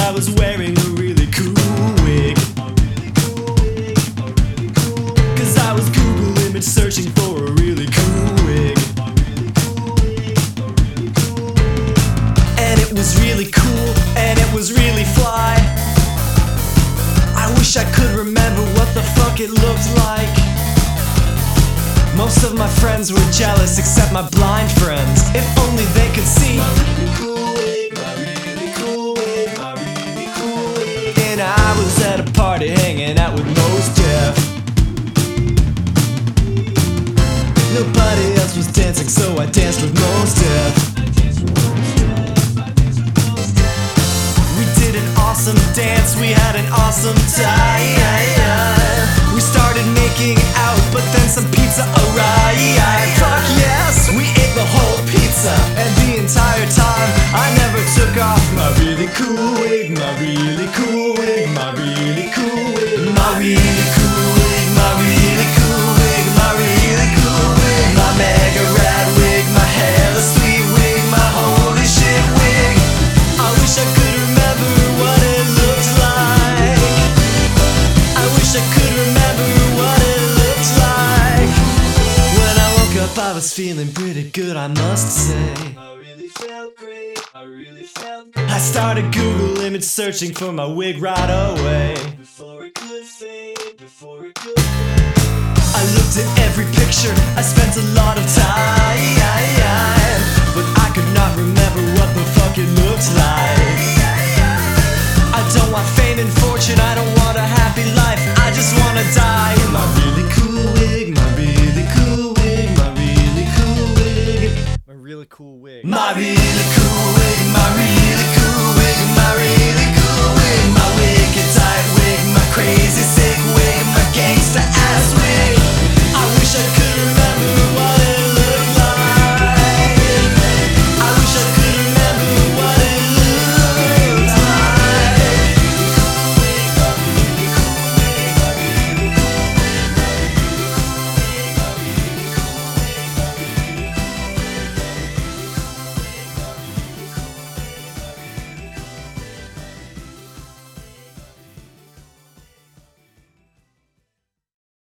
I was wearing a really cool wig. Cause I was Google image searching for a really cool wig. And it was really cool, and it was really fly. I wish I could remember what the fuck it looked like. Most of my friends were jealous, except my blind friends. If only they could see my really cool wig, my really cool wig, my really cool wig. And I was at a party hanging out with Mos Def. Nobody else was dancing, so I danced with Mos Def. We did an awesome dance, we had an awesome time. We started making out, but then some pizza arrived. Fuck yes, we ate the whole pizza. And the entire time, I never took off my really cool wig, my really cool wig, my really cool wig, my really cool wig, my really cool wig, my really cool wig, my mega rad wig, my hella sweet wig, my holy shit wig. I wish I could remember what it looked like. I wish I could remember what it looked like. When I woke up I was feeling pretty good, I must say. I really felt great, I really felt great. I started Google image searching for my wig right away. Before it could fade, before it could fade. I looked at every picture, I spent a lot of time, but I could not remember what the fuck it looked like. I don't want fame and fortune, I don't want a happy life, I just wanna die in my really cool wig, my really cool wig, my really cool wig, my really cool wig, my really cool wig, my really cool wig, my really cool wig, my wicked tight wig, my crazy